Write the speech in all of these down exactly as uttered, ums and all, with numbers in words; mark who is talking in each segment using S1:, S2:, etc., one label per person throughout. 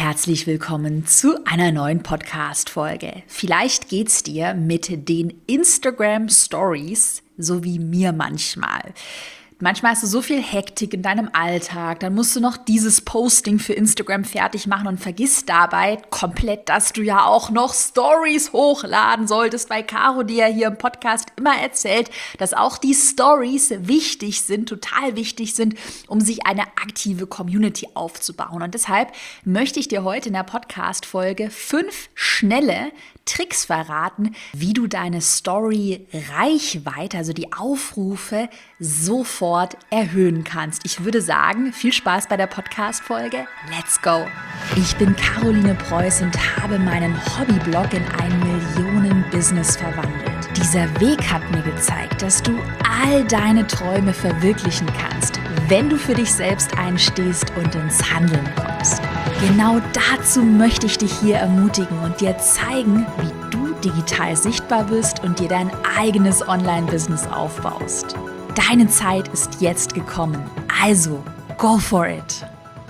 S1: Herzlich willkommen zu einer neuen Podcast-Folge. Vielleicht geht's dir mit den Instagram Stories so wie mir manchmal. Manchmal hast du so viel Hektik in deinem Alltag, dann musst du noch dieses Posting für Instagram fertig machen und vergisst dabei komplett, dass du ja auch noch Stories hochladen solltest, weil Caro dir ja hier im Podcast immer erzählt, dass auch die Stories wichtig sind, total wichtig sind, um sich eine aktive Community aufzubauen. Und deshalb möchte ich dir heute in der Podcast-Folge fünf schnelle Tricks verraten, wie du deine Story-Reichweite, also die Aufrufe, sofort erhöhen kannst. Ich würde sagen, viel Spaß bei der Podcast-Folge. Let's go! Ich bin Caroline Preuß und habe meinen Hobbyblog in ein Millionen-Business verwandelt. Dieser Weg hat mir gezeigt, dass du all deine Träume verwirklichen kannst, wenn du für dich selbst einstehst und ins Handeln kommst. Genau dazu möchte ich dich hier ermutigen und dir zeigen, wie du digital sichtbar wirst und dir dein eigenes Online-Business aufbaust. Deine Zeit ist jetzt gekommen, also go for it!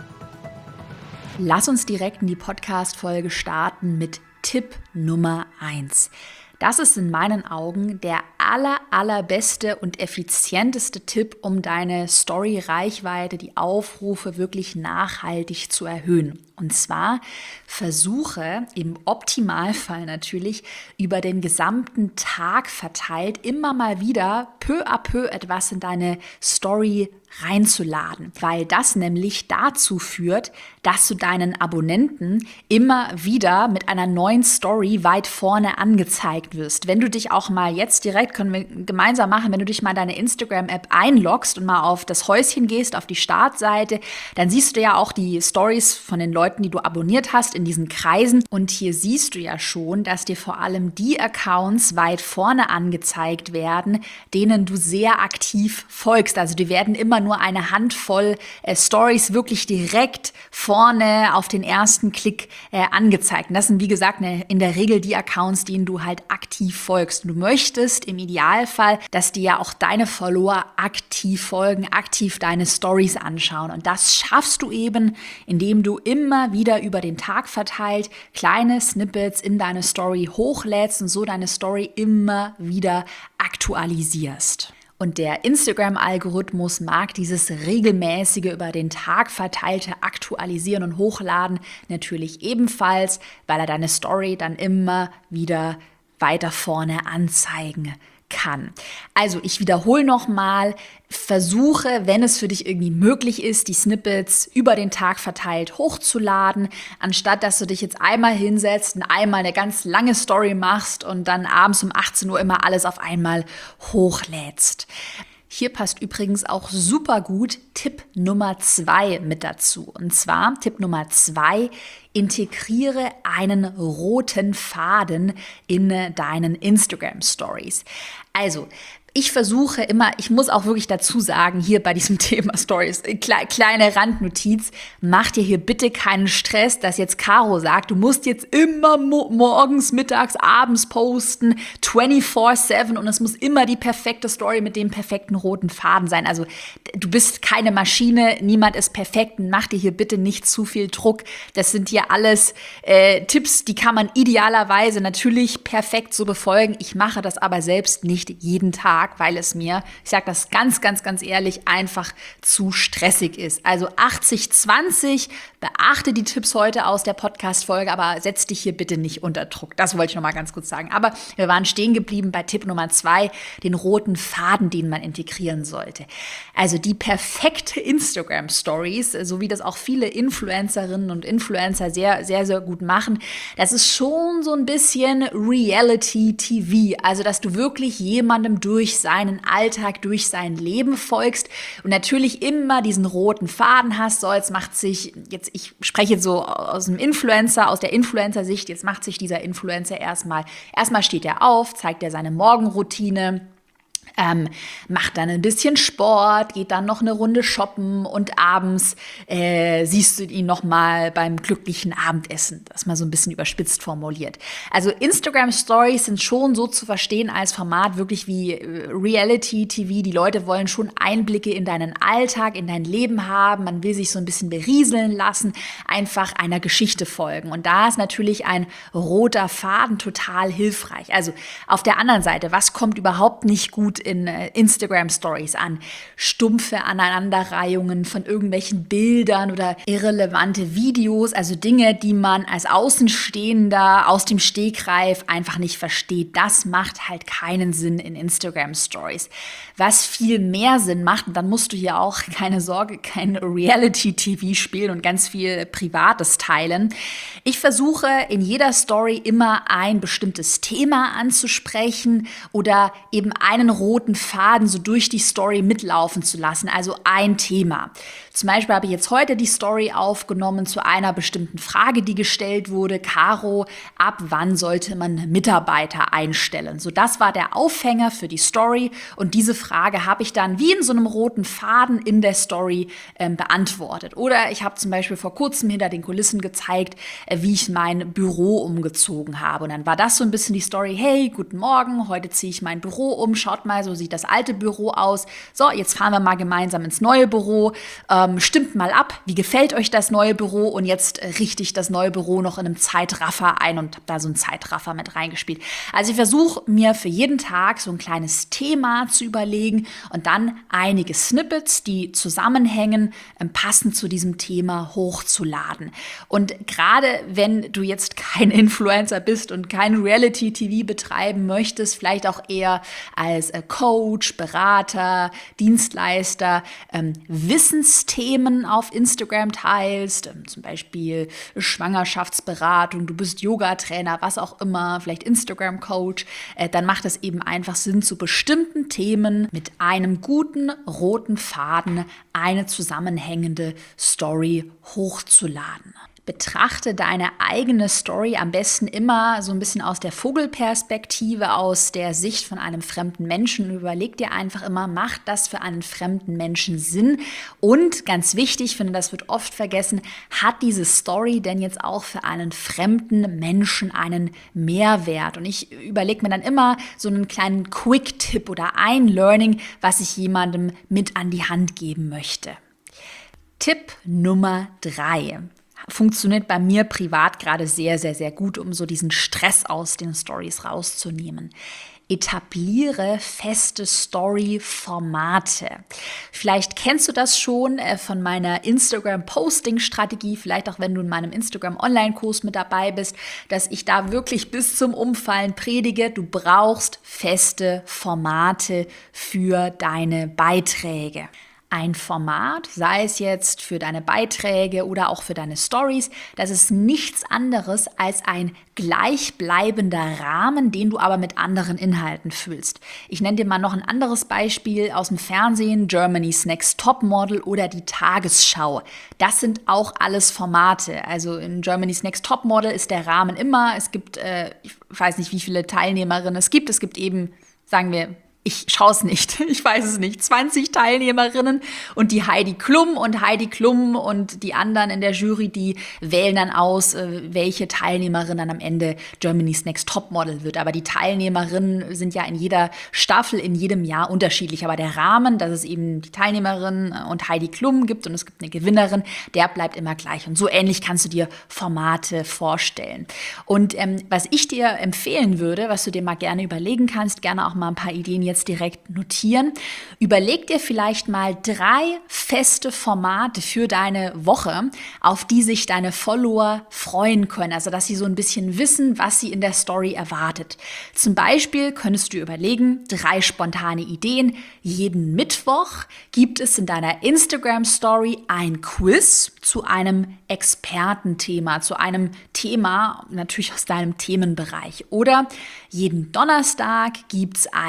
S1: Lass uns direkt in die Podcast-Folge starten mit Tipp Nummer eins. Das ist in meinen Augen der aller, allerbeste und effizienteste Tipp, um deine Story-Reichweite, die Aufrufe wirklich nachhaltig zu erhöhen. Und zwar versuche im Optimalfall natürlich über den gesamten Tag verteilt immer mal wieder peu à peu etwas in deine Story reinzuladen, weil das nämlich dazu führt, dass du deinen Abonnenten immer wieder mit einer neuen Story weit vorne angezeigt wirst. Wenn du dich auch mal jetzt direkt, können wir gemeinsam machen, wenn du dich mal in deine Instagram-App einloggst und mal auf das Häuschen gehst, auf die Startseite, dann siehst du ja auch die Stories von den Leuten, die du abonniert hast in diesen Kreisen. Und hier siehst du ja schon, dass dir vor allem die Accounts weit vorne angezeigt werden, denen du sehr aktiv folgst. Also die werden immer nur eine Handvoll äh, Stories wirklich direkt vorne auf den ersten Klick äh, angezeigt. Und das sind, wie gesagt, ne, in der Regel die Accounts, denen du halt aktiv folgst. Und du möchtest im Idealfall, dass dir ja auch deine Follower aktiv folgen, aktiv deine Stories anschauen. Und das schaffst du eben, indem du immer wieder über den Tag verteilt kleine Snippets in deine Story hochlädst und so deine Story immer wieder aktualisierst. Und der Instagram-Algorithmus mag dieses regelmäßige über den Tag verteilte Aktualisieren und Hochladen natürlich ebenfalls, weil er deine Story dann immer wieder weiter vorne anzeigen kann. Also ich wiederhole nochmal, versuche, wenn es für dich irgendwie möglich ist, die Snippets über den Tag verteilt hochzuladen, anstatt dass du dich jetzt einmal hinsetzt und einmal eine ganz lange Story machst und dann abends um achtzehn Uhr immer alles auf einmal hochlädst. Hier passt übrigens auch super gut Tipp Nummer zwei mit dazu. Und zwar Tipp Nummer zwei, integriere einen roten Faden in deinen Instagram Stories. Also, ich versuche immer, ich muss auch wirklich dazu sagen, hier bei diesem Thema Stories, kle- kleine Randnotiz, mach dir hier bitte keinen Stress, dass jetzt Caro sagt, du musst jetzt immer mo- morgens, mittags, abends posten, vierundzwanzig sieben und es muss immer die perfekte Story mit dem perfekten roten Faden sein. Also du bist keine Maschine, niemand ist perfekt, mach dir hier bitte nicht zu viel Druck. Das sind hier alles äh, Tipps, die kann man idealerweise natürlich perfekt so befolgen. Ich mache das aber selbst nicht jeden Tag, weil es mir, ich sage das ganz, ganz, ganz ehrlich, einfach zu stressig ist. Also achtzig zwanzig, beachte die Tipps heute aus der Podcast-Folge, aber setz dich hier bitte nicht unter Druck. Das wollte ich noch mal ganz kurz sagen. Aber wir waren stehen geblieben bei Tipp Nummer zwei, den roten Faden, den man integrieren sollte. Also die perfekte Instagram-Stories, so wie das auch viele Influencerinnen und Influencer sehr, sehr, sehr gut machen, das ist schon so ein bisschen Reality-T V. Also, dass du wirklich jemandem durch seinen Alltag, durch sein Leben folgst und natürlich immer diesen roten Faden hast. So, jetzt macht sich, jetzt ich spreche jetzt so aus dem Influencer, aus der Influencer-Sicht, jetzt macht sich dieser Influencer erstmal, erstmal steht er auf, zeigt er seine Morgenroutine, Ähm, macht dann ein bisschen Sport, geht dann noch eine Runde shoppen und abends äh, siehst du ihn noch mal beim glücklichen Abendessen. Das mal so ein bisschen überspitzt formuliert. Also Instagram Stories sind schon so zu verstehen als Format wirklich wie äh, Reality-T V. Die Leute wollen schon Einblicke in deinen Alltag, in dein Leben haben. Man will sich so ein bisschen berieseln lassen, einfach einer Geschichte folgen. Und da ist natürlich ein roter Faden total hilfreich. Also auf der anderen Seite, was kommt überhaupt nicht gut in Instagram-Stories an? Stumpfe Aneinanderreihungen von irgendwelchen Bildern oder irrelevante Videos, also Dinge, die man als Außenstehender aus dem Stegreif einfach nicht versteht. Das macht halt keinen Sinn in Instagram-Stories. Was viel mehr Sinn macht, und dann musst du hier auch, keine Sorge, kein Reality-T V spielen und ganz viel Privates teilen. Ich versuche in jeder Story immer ein bestimmtes Thema anzusprechen oder eben einen roten Faden so durch die Story mitlaufen zu lassen, also ein Thema. Zum Beispiel habe ich jetzt heute die Story aufgenommen zu einer bestimmten Frage, die gestellt wurde. Caro, ab wann sollte man Mitarbeiter einstellen? So, das war der Aufhänger für die Story und diese Frage habe ich dann wie in so einem roten Faden in der Story ähm, beantwortet. Oder ich habe zum Beispiel vor kurzem hinter den Kulissen gezeigt, äh, wie ich mein Büro umgezogen habe. Und dann war das so ein bisschen die Story, hey, guten Morgen, heute ziehe ich mein Büro um, schaut mal, so sieht das alte Büro aus. So, jetzt fahren wir mal gemeinsam ins neue Büro. Ähm, stimmt mal ab, wie gefällt euch das neue Büro? Und jetzt äh, richte ich das neue Büro noch in einem Zeitraffer ein und habe da so einen Zeitraffer mit reingespielt. Also ich versuche mir für jeden Tag so ein kleines Thema zu überlegen und dann einige Snippets, die zusammenhängen, ähm, passend zu diesem Thema hochzuladen. Und gerade wenn du jetzt kein Influencer bist und kein Reality-T V betreiben möchtest, vielleicht auch eher als äh, Coach, Berater, Dienstleister, ähm, Wissensthemen auf Instagram teilst, ähm, zum Beispiel Schwangerschaftsberatung, du bist Yoga-Trainer, was auch immer, vielleicht Instagram-Coach, äh, dann macht es eben einfach Sinn, zu bestimmten Themen mit einem guten roten Faden eine zusammenhängende Story hochzuladen. Betrachte deine eigene Story am besten immer so ein bisschen aus der Vogelperspektive, aus der Sicht von einem fremden Menschen. Überleg dir einfach immer, macht das für einen fremden Menschen Sinn? Und ganz wichtig, ich finde, das wird oft vergessen, hat diese Story denn jetzt auch für einen fremden Menschen einen Mehrwert? Und ich überlege mir dann immer so einen kleinen Quick-Tipp oder ein Learning, was ich jemandem mit an die Hand geben möchte. Tipp Nummer drei. Funktioniert bei mir privat gerade sehr, sehr, sehr gut, um so diesen Stress aus den Stories rauszunehmen. Etabliere feste Story-Formate. Vielleicht kennst du das schon äh, von meiner Instagram-Posting-Strategie, vielleicht auch wenn du in meinem Instagram-Online-Kurs mit dabei bist, dass ich da wirklich bis zum Umfallen predige. Du brauchst feste Formate für deine Beiträge. Ein Format, sei es jetzt für deine Beiträge oder auch für deine Stories, das ist nichts anderes als ein gleichbleibender Rahmen, den du aber mit anderen Inhalten füllst. Ich nenne dir mal noch ein anderes Beispiel aus dem Fernsehen, Germany's Next Topmodel oder die Tagesschau. Das sind auch alles Formate. Also in Germany's Next Topmodel ist der Rahmen immer, es gibt, äh, ich weiß nicht, wie viele Teilnehmerinnen es gibt, es gibt eben, sagen wir, ich schaue es nicht, ich weiß es nicht, zwanzig Teilnehmerinnen und die Heidi Klum und Heidi Klum und die anderen in der Jury, die wählen dann aus, welche Teilnehmerin dann am Ende Germany's Next Topmodel wird. Aber die Teilnehmerinnen sind ja in jeder Staffel, in jedem Jahr unterschiedlich. Aber der Rahmen, dass es eben die Teilnehmerin und Heidi Klum gibt und es gibt eine Gewinnerin, der bleibt immer gleich. Und so ähnlich kannst du dir Formate vorstellen. Und ähm, was ich dir empfehlen würde, was du dir mal gerne überlegen kannst, gerne auch mal ein paar Ideen jetzt direkt notieren. Überleg dir vielleicht mal drei feste Formate für deine Woche, auf die sich deine Follower freuen können. Also, dass sie so ein bisschen wissen, was sie in der Story erwartet. Zum Beispiel könntest du überlegen, drei spontane Ideen. Jeden Mittwoch gibt es in deiner Instagram-Story ein Quiz zu einem Expertenthema, zu einem Thema natürlich aus deinem Themenbereich. Oder jeden Donnerstag gibt es eine Diskussion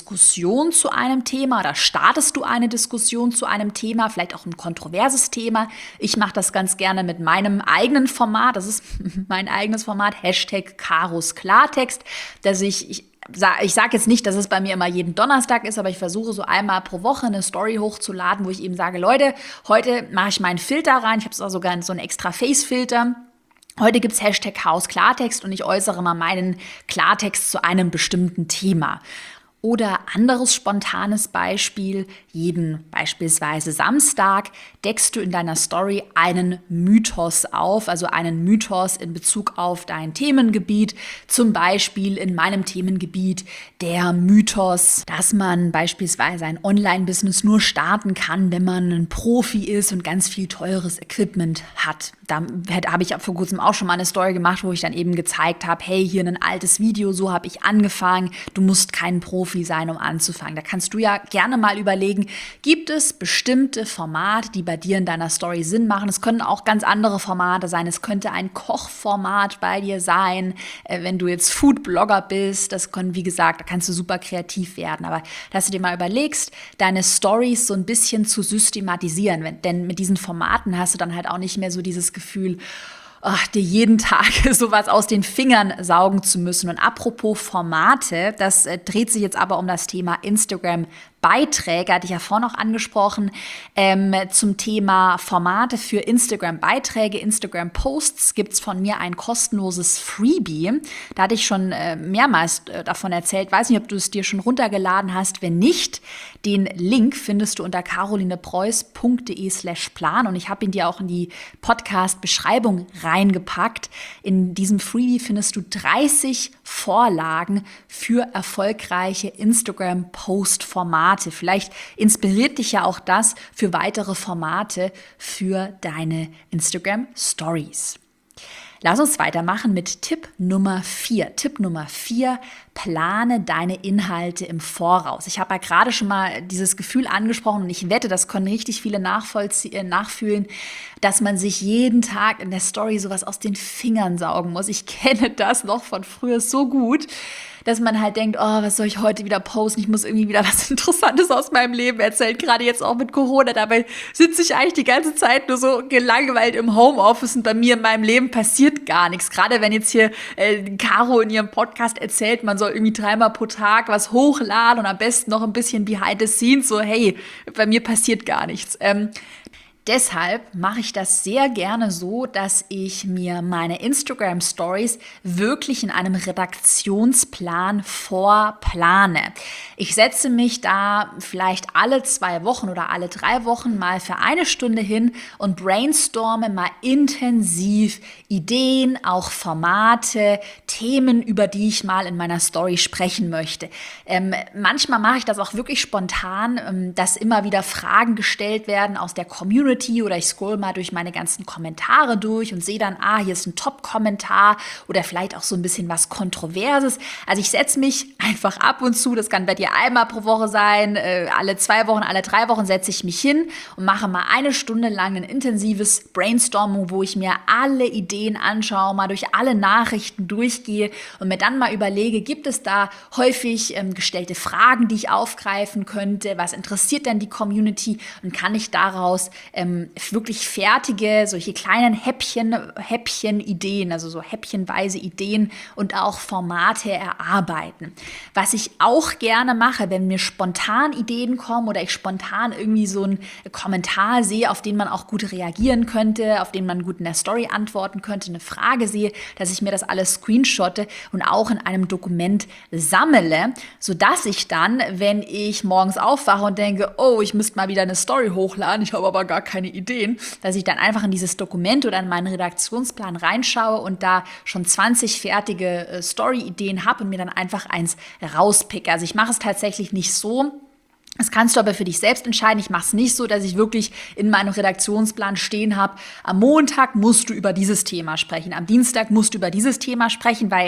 S1: Diskussion zu einem Thema oder startest du eine Diskussion zu einem Thema, vielleicht auch ein kontroverses Thema. Ich mache das ganz gerne mit meinem eigenen Format, das ist mein eigenes Format, Hashtag Karos Klartext, dass ich, ich Ich sage jetzt nicht, dass es bei mir immer jeden Donnerstag ist, aber ich versuche so einmal pro Woche eine Story hochzuladen, wo ich eben sage, Leute, heute mache ich meinen Filter rein. Ich habe sogar so einen extra Face-Filter. Heute gibt's Hashtag Chaos Klartext und ich äußere mal meinen Klartext zu einem bestimmten Thema. Oder anderes spontanes Beispiel, jeden beispielsweise Samstag deckst du in deiner Story einen Mythos auf, also einen Mythos in Bezug auf dein Themengebiet. Zum Beispiel in meinem Themengebiet der Mythos, dass man beispielsweise ein Online-Business nur starten kann, wenn man ein Profi ist und ganz viel teures Equipment hat. Da habe ich vor kurzem auch schon mal eine Story gemacht, wo ich dann eben gezeigt habe, hey, hier ein altes Video, so habe ich angefangen, du musst kein Profi sein, um anzufangen. Da kannst du ja gerne mal überlegen, gibt es bestimmte Formate, die bei dir in deiner Story Sinn machen? Es können auch ganz andere Formate sein. Es könnte ein Kochformat bei dir sein, äh, wenn du jetzt Food-Blogger bist. Das können, wie gesagt, da kannst du super kreativ werden. Aber dass du dir mal überlegst, deine Stories so ein bisschen zu systematisieren. Denn mit diesen Formaten hast du dann halt auch nicht mehr so dieses Gefühl, ach, dir jeden Tag sowas aus den Fingern saugen zu müssen. Und apropos Formate, das äh, dreht sich jetzt aber um das Thema Instagram Beiträge, hatte ich ja vorhin noch angesprochen, ähm, zum Thema Formate für Instagram-Beiträge, Instagram-Posts gibt es von mir ein kostenloses Freebie. Da hatte ich schon äh, mehrmals äh, davon erzählt. Weiß nicht, ob du es dir schon runtergeladen hast. Wenn nicht, den Link findest du unter carolinepreuß.de slash plan und ich habe ihn dir auch in die Podcast-Beschreibung reingepackt. In diesem Freebie findest du dreißig Vorlagen für erfolgreiche Instagram-Post-Formate. Vielleicht inspiriert dich ja auch das für weitere Formate für deine Instagram-Stories. Lass uns weitermachen mit Tipp Nummer vier. Tipp Nummer vier, plane deine Inhalte im Voraus. Ich habe ja gerade schon mal dieses Gefühl angesprochen und ich wette, das können richtig viele nachvollziehen, nachfühlen, dass man sich jeden Tag in der Story sowas aus den Fingern saugen muss. Ich kenne das noch von früher so gut, dass man halt denkt, oh, was soll ich heute wieder posten? Ich muss irgendwie wieder was Interessantes aus meinem Leben erzählen, gerade jetzt auch mit Corona. Dabei sitze ich eigentlich die ganze Zeit nur so gelangweilt im Homeoffice und bei mir in meinem Leben passiert gar nichts. Gerade wenn jetzt hier äh, Caro in ihrem Podcast erzählt, man soll irgendwie dreimal pro Tag was hochladen und am besten noch ein bisschen behind the scenes, so hey, bei mir passiert gar nichts. Ähm, Deshalb mache ich das sehr gerne so, dass ich mir meine Instagram-Stories wirklich in einem Redaktionsplan vorplane. Ich setze mich da vielleicht alle zwei Wochen oder alle drei Wochen mal für eine Stunde hin und brainstorme mal intensiv Ideen, auch Formate, Themen, über die ich mal in meiner Story sprechen möchte. Ähm, manchmal mache ich das auch wirklich spontan, ähm, dass immer wieder Fragen gestellt werden aus der Community, oder ich scroll mal durch meine ganzen Kommentare durch und sehe dann, ah, hier ist ein Top-Kommentar oder vielleicht auch so ein bisschen was Kontroverses. Also ich setze mich einfach ab und zu, das kann bei dir einmal pro Woche sein, äh, alle zwei Wochen, alle drei Wochen setze ich mich hin und mache mal eine Stunde lang ein intensives Brainstorming, wo ich mir alle Ideen anschaue, mal durch alle Nachrichten durchgehe und mir dann mal überlege, gibt es da häufig ähm, gestellte Fragen, die ich aufgreifen könnte? Was interessiert denn die Community? Und kann ich daraus ähm, wirklich fertige, solche kleinen Häppchen, Häppchen-Ideen, also so häppchenweise Ideen und auch Formate erarbeiten. Was ich auch gerne mache, wenn mir spontan Ideen kommen oder ich spontan irgendwie so einen Kommentar sehe, auf den man auch gut reagieren könnte, auf den man gut in der Story antworten könnte, eine Frage sehe, dass ich mir das alles screenshotte und auch in einem Dokument sammle, sodass ich dann, wenn ich morgens aufwache und denke, oh, ich müsste mal wieder eine Story hochladen, ich habe aber gar keine Ideen, dass ich dann einfach in dieses Dokument oder in meinen Redaktionsplan reinschaue und da schon zwanzig fertige äh, Story-Ideen habe und mir dann einfach eins rauspicke. Also ich mache es tatsächlich nicht so. Das kannst du aber für dich selbst entscheiden. Ich mache es nicht so, dass ich wirklich in meinem Redaktionsplan stehen habe, am Montag musst du über dieses Thema sprechen, am Dienstag musst du über dieses Thema sprechen, weil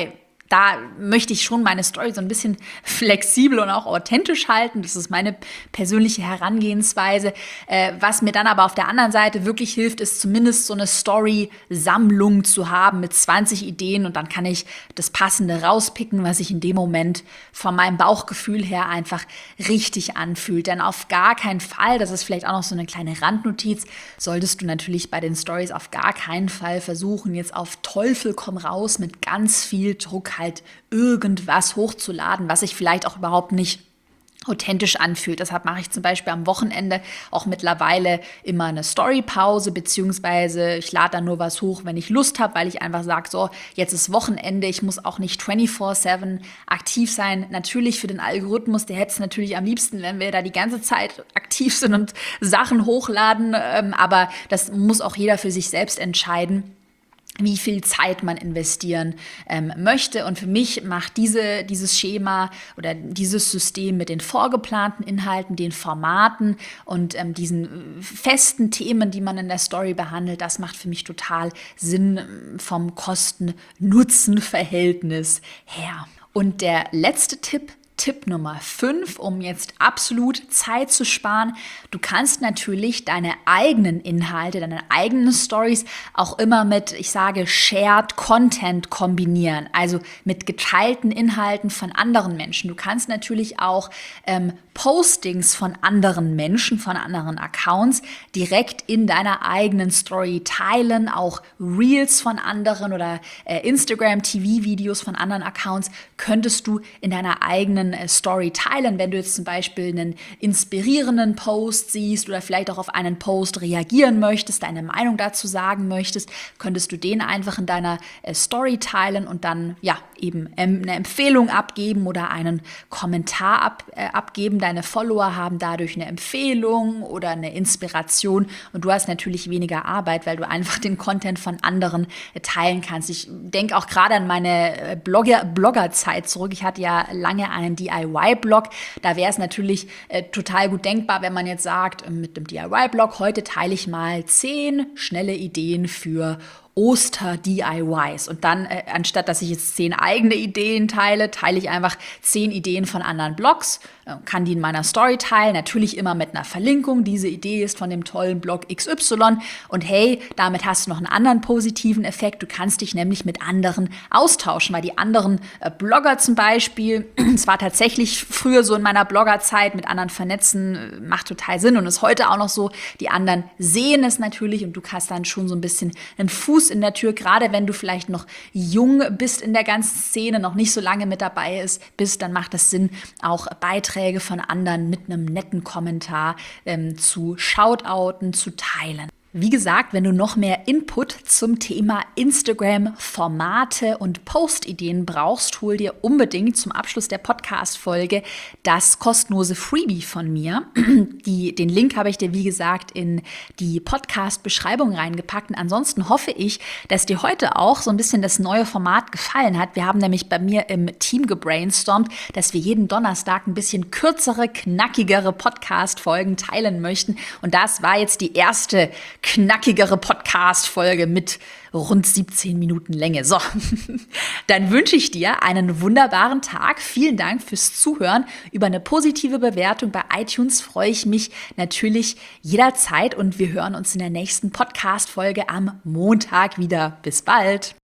S1: Da möchte ich schon meine Story so ein bisschen flexibel und auch authentisch halten. Das ist meine persönliche Herangehensweise. Äh, was mir dann aber auf der anderen Seite wirklich hilft, ist zumindest so eine Story-Sammlung zu haben mit zwanzig Ideen und dann kann ich das Passende rauspicken, was sich in dem Moment von meinem Bauchgefühl her einfach richtig anfühlt. Denn auf gar keinen Fall, das ist vielleicht auch noch so eine kleine Randnotiz, solltest du natürlich bei den Stories auf gar keinen Fall versuchen, jetzt auf Teufel komm raus mit ganz viel Druck halt irgendwas hochzuladen, was sich vielleicht auch überhaupt nicht authentisch anfühlt. Deshalb mache ich zum Beispiel am Wochenende auch mittlerweile immer eine Storypause, beziehungsweise ich lade dann nur was hoch, wenn ich Lust habe, weil ich einfach sage, so, jetzt ist Wochenende, ich muss auch nicht vierundzwanzig sieben aktiv sein. Natürlich für den Algorithmus, der hätte es natürlich am liebsten, wenn wir da die ganze Zeit aktiv sind und Sachen hochladen, aber das muss auch jeder für sich selbst entscheiden, wie viel Zeit man investieren ähm, möchte. Und für mich macht diese, dieses Schema oder dieses System mit den vorgeplanten Inhalten, den Formaten und ähm, diesen festen Themen, die man in der Story behandelt, das macht für mich total Sinn vom Kosten-Nutzen-Verhältnis her. Und der letzte Tipp, Tipp Nummer fünf, um jetzt absolut Zeit zu sparen. Du kannst natürlich deine eigenen Inhalte, deine eigenen Stories auch immer mit, ich sage, Shared Content kombinieren, also mit geteilten Inhalten von anderen Menschen. Du kannst natürlich auch ähm, Postings von anderen Menschen, von anderen Accounts direkt in deiner eigenen Story teilen, auch Reels von anderen oder äh, Instagram-T V-Videos von anderen Accounts könntest du in deiner eigenen Story teilen, wenn du jetzt zum Beispiel einen inspirierenden Post siehst oder vielleicht auch auf einen Post reagieren möchtest, deine Meinung dazu sagen möchtest, könntest du den einfach in deiner äh, Story teilen und dann ja eben ähm, eine Empfehlung abgeben oder einen Kommentar ab, äh, abgeben. Deine Follower haben dadurch eine Empfehlung oder eine Inspiration und du hast natürlich weniger Arbeit, weil du einfach den Content von anderen äh, teilen kannst. Ich denke auch gerade an meine äh, Blogger, Bloggerzeit zurück. Ich hatte ja lange einen D I Y-Blog. Da wäre es natürlich äh, total gut denkbar, wenn man jetzt sagt, äh, mit dem D I Y-Blog, heute teile ich mal zehn schnelle Ideen für Oster-D I Ys. Und dann, äh, anstatt dass ich jetzt zehn eigene Ideen teile, teile ich einfach zehn Ideen von anderen Blogs, äh, kann die in meiner Story teilen, natürlich immer mit einer Verlinkung. Diese Idee ist von dem tollen Blog X Y. Und hey, damit hast du noch einen anderen positiven Effekt. Du kannst dich nämlich mit anderen austauschen, weil die anderen äh, Blogger zum Beispiel, es war tatsächlich früher so in meiner Bloggerzeit, mit anderen vernetzen, äh, macht total Sinn und ist heute auch noch so. Die anderen sehen es natürlich und du hast dann schon so ein bisschen einen Fuß in der Tür, gerade wenn du vielleicht noch jung bist in der ganzen Szene, noch nicht so lange mit dabei ist, bist, dann macht es Sinn, auch Beiträge von anderen mit einem netten Kommentar ähm, zu shoutouten, zu teilen. Wie gesagt, wenn du noch mehr Input zum Thema Instagram-Formate und Postideen brauchst, hol dir unbedingt zum Abschluss der Podcast-Folge das kostenlose Freebie von mir. Die, den Link habe ich dir, wie gesagt, in die Podcast-Beschreibung reingepackt. Und ansonsten hoffe ich, dass dir heute auch so ein bisschen das neue Format gefallen hat. Wir haben nämlich bei mir im Team gebrainstormt, dass wir jeden Donnerstag ein bisschen kürzere, knackigere Podcast-Folgen teilen möchten. Und das war jetzt die erste knackigere Podcast-Folge mit rund siebzehn Minuten Länge. So, dann wünsche ich dir einen wunderbaren Tag. Vielen Dank fürs Zuhören. Über eine positive Bewertung bei iTunes freue ich mich natürlich jederzeit und wir hören uns in der nächsten Podcast-Folge am Montag wieder. Bis bald.